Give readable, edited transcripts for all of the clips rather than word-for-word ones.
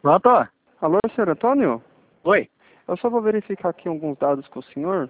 Pronto? Alô, senhor Antônio? Oi. Eu só vou verificar aqui alguns dados com o senhor.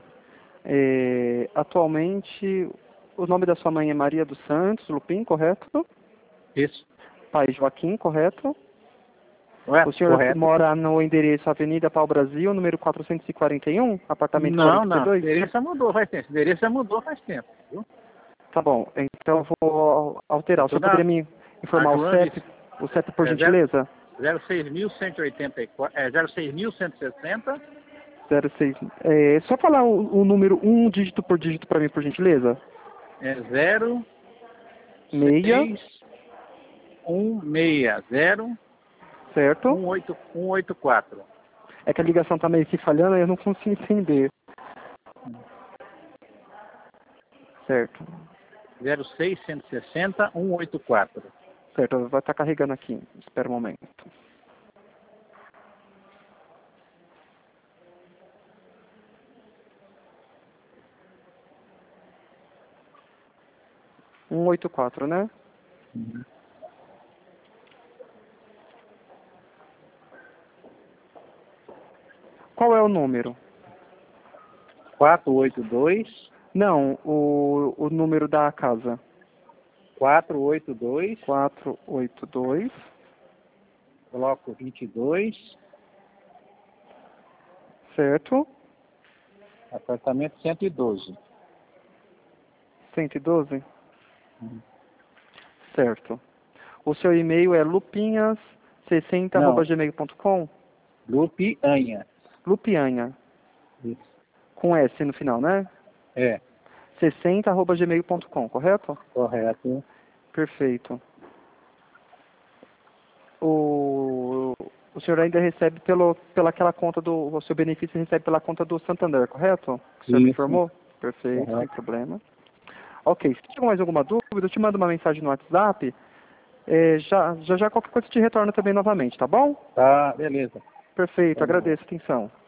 Atualmente, o nome da sua mãe é Maria dos Santos Lupin, correto? Isso. Pai Joaquim, correto? Correto, O senhor correto. mora no endereço Avenida Pau Brasil, número 441, apartamento Não, 42? o endereço já mudou faz tempo. O endereço já mudou faz tempo, viu? Tá bom, então eu vou alterar. O senhor poderia me informar o CEP, por gentileza? 06.184, 06.160. 06. Só falar o número, um dígito por dígito para mim, por gentileza. É 0, 6, 6, 1, 6, 0, certo? 184. É que a ligação tá meio que falhando e eu não consigo entender. Certo. 06.160, 184. Certo, vai estar carregando aqui. Espera um momento. Um 184, né? Uhum. Qual é o número? 482. Não, o número da casa. 482. 482. Bloco 22. Certo. Apartamento 112. 112? Uhum. Certo. O seu e-mail é Não. lupinhas60@gmail.com? Lupianha. Lupianha. Isso. Com S no final, né? É, 60@gmail.com, correto? correto. Perfeito. O senhor ainda recebe pela aquela conta o seu benefício recebe pela conta do Santander, correto? O senhor me Isso. informou? Perfeito, sem Correto. problema. Ok, se tiver mais alguma dúvida, eu te mando uma mensagem no WhatsApp. Já qualquer coisa te retorna também novamente, tá bom? Tá, beleza. Perfeito, Vamos lá. agradeço a atenção.